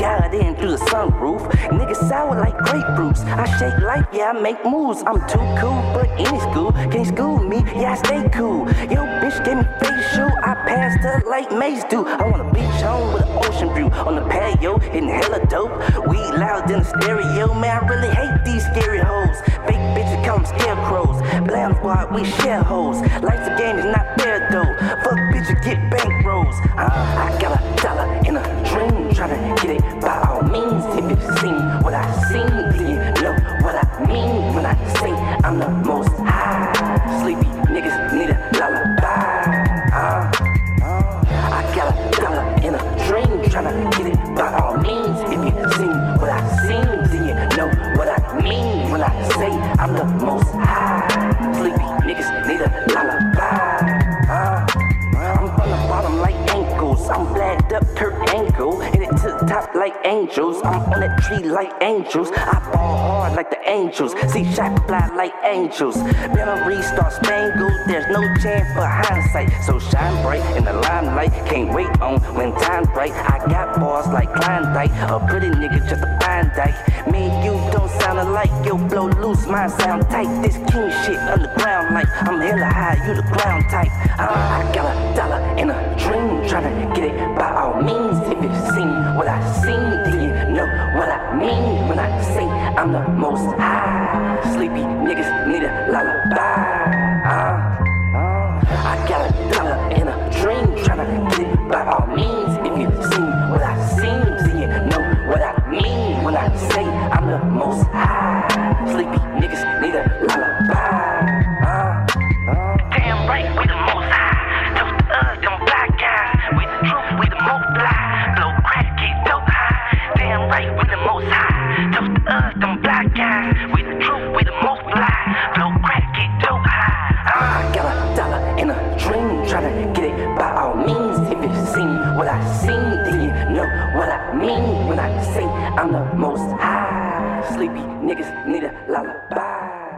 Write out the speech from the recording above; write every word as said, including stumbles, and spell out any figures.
dialed in through the sunroof. Niggas sour like grapefruits. I shake life, yeah, I make moves. I'm too cool for any school. Can't school me, yeah, I stay cool. Yo, bitch gave me facial. I passed her like Mace do. I want a beach home with an ocean view. On the patio, hitting hella dope. Weed loud than a stereo. Man, I really hate these scary hoes. Fake bitches call them scarecrows. Blam squad, we share hoes. Life's a game, it's not fair though. Fuck bitches, get bankrolls. Uh, I got a dollar in a dream. Tryna get it by all means. If you seen what I seen, then you know what I mean when I say I'm the most high. Sleepy niggas need a lullaby. Uh, uh, I got a dollar in a dream. Tryna get it by all means. If you seen what I seen, then you know what I mean when I say I'm the most high. Sleepy niggas need a lullaby. Uh, I'm from the bottom like ankles. I'm flagged up Kurt Angle. Hit it to the top like angels. I'm on that tree like angels. I ball hard like the angels. See shot fly like angels. Better restart spangled. There's no chance for hindsight. So shine bright in the limelight. Can't wait on when time's right. I got bars like Klondike. A pretty nigga just a fine dyke. Me and you don't sound alike. Yo, blow loose, mine sound tight. This king shit underground like I'm hella high. You the ground type. Uh, I got a dollar in a dream. Tryna get it by all means. If you seen what I seen, then you know what I mean when I say I'm the most high. Sleepy niggas need a lullaby. Uh, uh, I got a dollar in a dream. Tryna get it by all means. If you seen what I seen, then you know what I mean when I say I'm the most high. Sleepy niggas need a lullaby. Uh, uh. Damn right, we the most high. Toast to us, them black guys. We the truth, we the most fly. Blow crack, get dope high. Damn right, we the most high. Toast to us, them black guys. We the truth, we the most fly. Blow crack, get dope high. Uh, I got a dollar in a dream. Tryna get it by all means. If you seen what I seen, then you know what I mean when I say I'm the most high. Sleepy niggas need a lullaby.